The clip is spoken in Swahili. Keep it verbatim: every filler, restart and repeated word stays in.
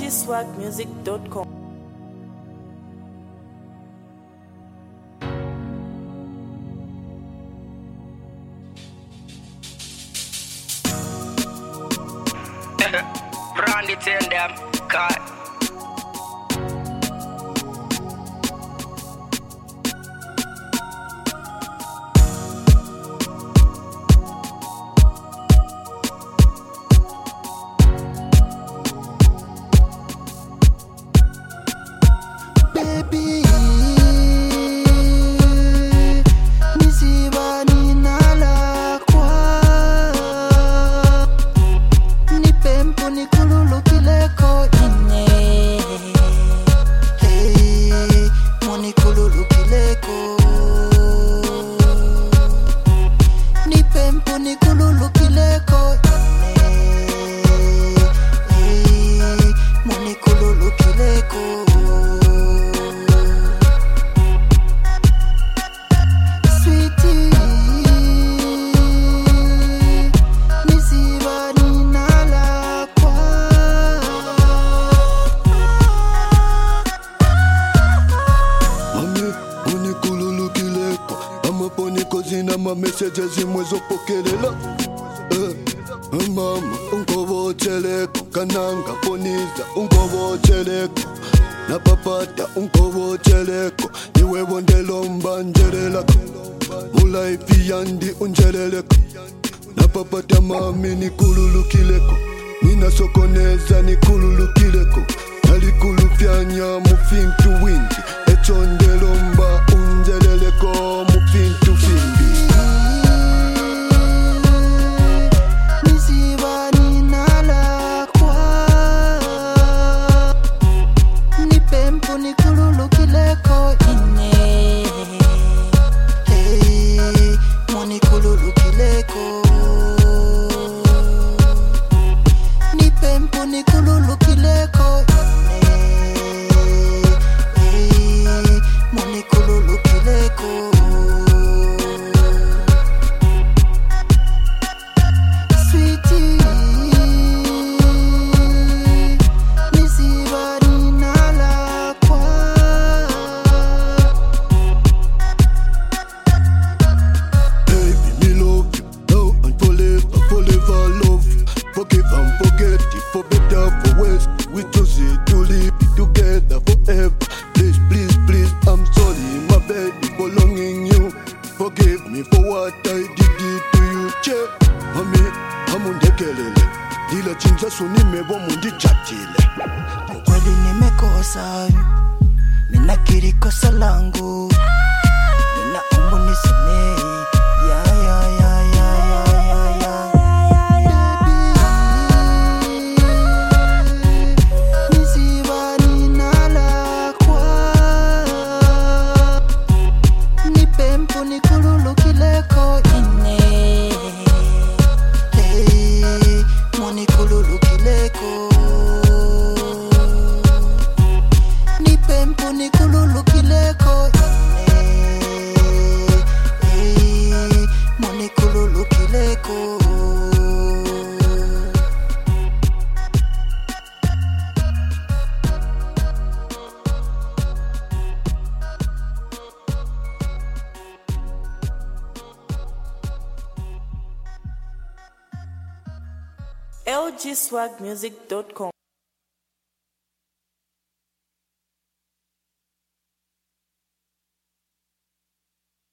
g swag music dot com. Brand it in them, cut. Baby, nisiba ninala kwa ni pempo ni kululu kileko ine. Hey, moni kululu kileko ni pempo ni kululu kileko ine. Hey, moni kululu kileko. Zina ma messages imwezo pokelela eh, mama ungobo cheleko kananga poniza ungobo cheleko na papata ungobo cheleko niwe bondelo mbanjerelako mulaifi yandi unjereleko na papata mami ni kululukileko nina sokoneza ni kululukileko nalikulufyanya mufintu wingi echondelo mba unjereleko mufintu fingi. Forgive me for what I did it to you, che. Mami, amundekelele. Dila chinza suni mebo mundi chatile. Kweli nimekosa, ninakiri kosa langu. Ninaomba nisamehe. Ya ya ya ya ya ya ya. Baby, nisiba ninala kwa ni pempo ni kululu kileko ine. Hey, moni kululu kileko ni pempo ni kululu kileko ine. Hey, moni kululu kileko. l g swag music dot com.